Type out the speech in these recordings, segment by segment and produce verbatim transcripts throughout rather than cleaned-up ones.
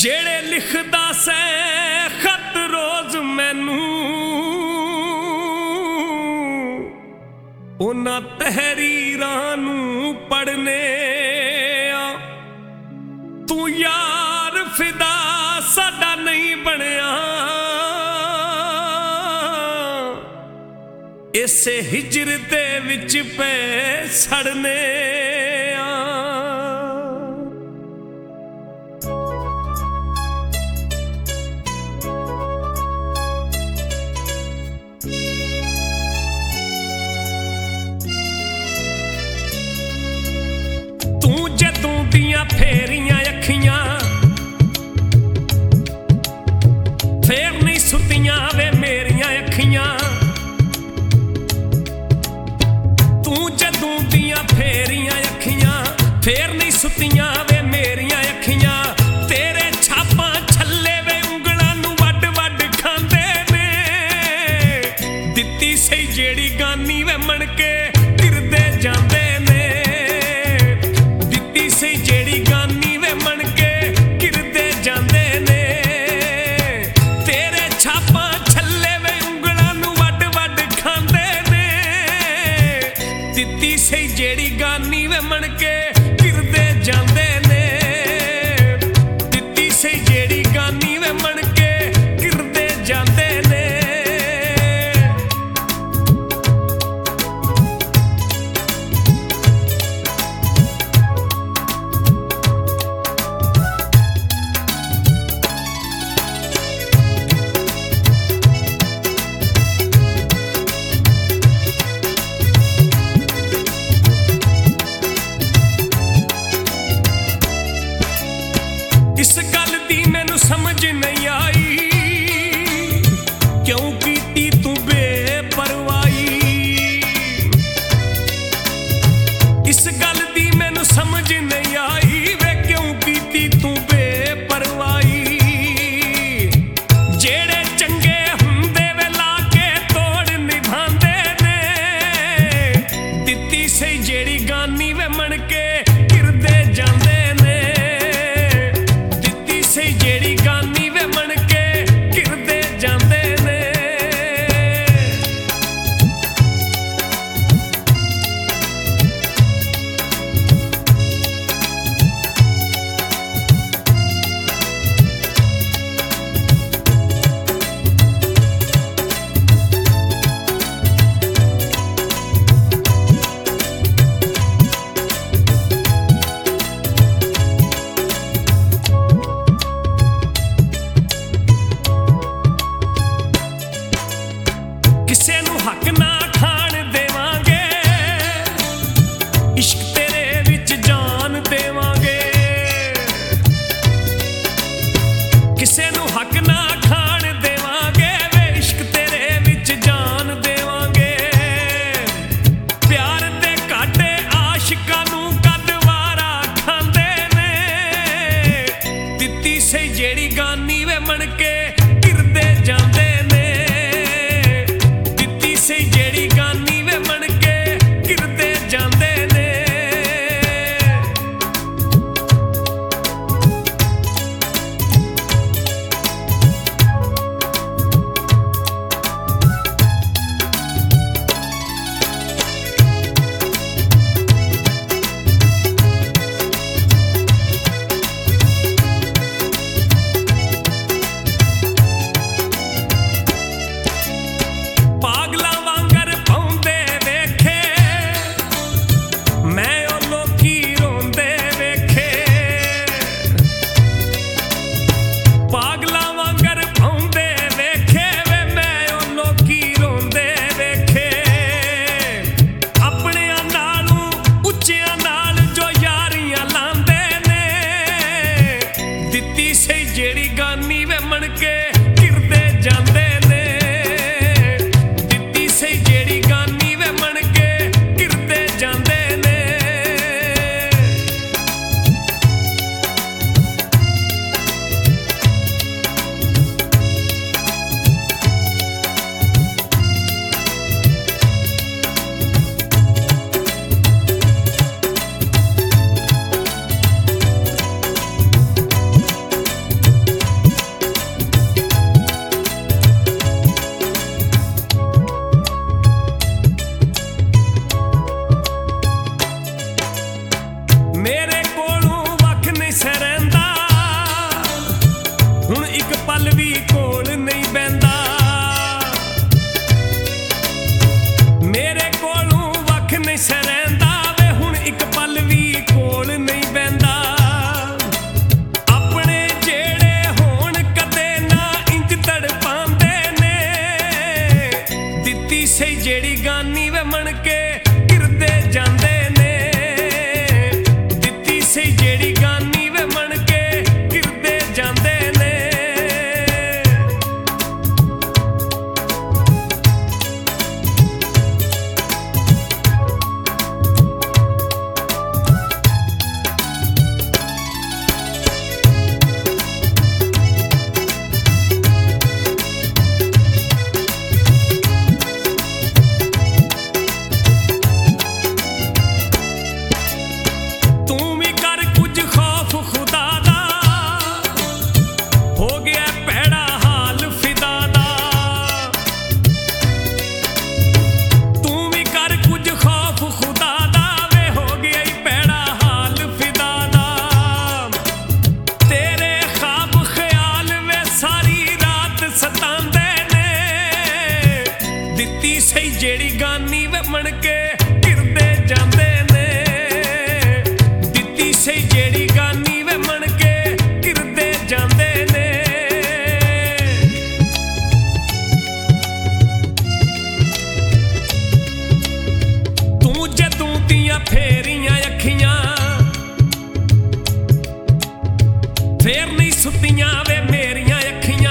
जेड़े लिखदा सै खत रोज मैनू उन्हां तहरीरां नूं पढ़ने आ। तू यार फिदा साडा नहीं बनिया इसे हिजर दे विच पे सड़ने आ। तू जदों दियां फेरियां अखियां फेर नहीं सुतियां वे मेरियां अखियां। तू जदों दियां फेरियां अखियां फेर नहीं सुतियां वे मेरियां अखियां। तेरे छापां छल्ले वे उंगलां नूं वड वड खांदे ने दित्ती सही जेड़ी गानी वे मणके टिरदे जांदे ने। जेड़ी गानी वे मणके गिरदे जांदे ने तेरे छापां छल्ले वे उंगलां नूं वड वड खांदे ने दित्ती सही जेड़ी गानी वे मणके गिरदे जांदे ने। दित्ती सही जेड़ी गानी वे मणके गिरदे जांदे ने। इस गल दी मैनू समझ नहीं आई क्यों कीती तू बेपरवाही। इस गल दी मैनू समझ नहीं आई वे क्यों कीती तू बेपरवाही। जेड़े चंगे हुंदे वे लाके तोड़ निभांदे ने दित्ती सही जेड़ी गानी वे मणके गिरदे जांदे ने। जेड़ी गानी वे बन के गिरदे जांदे ने दित्ती सी जेड़ी गानी वे बन के गिरदे जांदे ने ਦਿੱਤੀ ਸਹੀ ਜਿਹੜੀ ਗਾਨੀ ਵੇ ਬਣ ਕੇ गिरदे ਜਾਂਦੇ ਨੇ ਦਿੱਤੀ ਸਹੀ ਜਿਹੜੀ ਗਾਨੀ ਵੇ ਬਣ ਕੇ गिरदे ਜਾਂਦੇ ਨੇ ਤੂੰ ਜਦੋਂ ਦੀਆਂ ਫੇਰੀਆਂ ਅੱਖੀਆਂ ਫੇਰ ਨਹੀਂ ਸੁੱਤੀਆਂ ਵੇ ਮੇਰੀਆਂ ਅੱਖੀਆਂ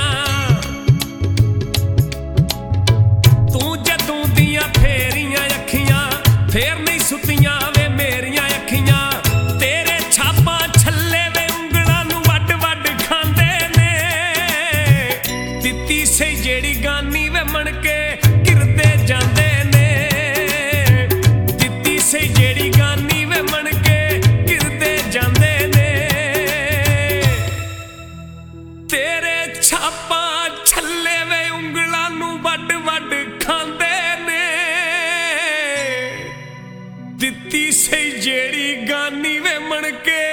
ਫੇਰ ਨਹੀਂ ਸੁੱਤੀਆਂ ਵੇ ਮੇਰੀਆਂ ਅੱਖੀਆਂ ਤੇਰੇ ਛਾਪਾਂ ਛੱਲੇ ਵੇ ਉਂਗਲਾਂ ਨੂੰ ਵੱਡ ਵੱਡ ਖਾਂਦੇ ਨੇ ਦਿੱਤੀ ਸਹੀ ਜਿਹੜੀ ਗਾਨੀ ਵੇ ਬਣ ਕੇ गिरदे ਜਾਂਦੇ ਨੇ ਦਿੱਤੀ ਸਹੀ ਜਿਹੜੀ ਗਾਨੀ ਵੇ ਬਣ ਕੇ गिरदे ਜਾਂਦੇ ਨੇ ਤੇਰੇ ਛਾਪਾਂ ਛੱਲੇ ਵੇ ਉਂਗਲਾਂ ਨੂੰ ਵੱਡ ਵੱਡ ਖਾਂਦੇ ਦਿੱਤੀ ਸਹੀ ਜਿਹੜੀ ਗਾਨੀ ਵੇ ਬਣ ਕੇ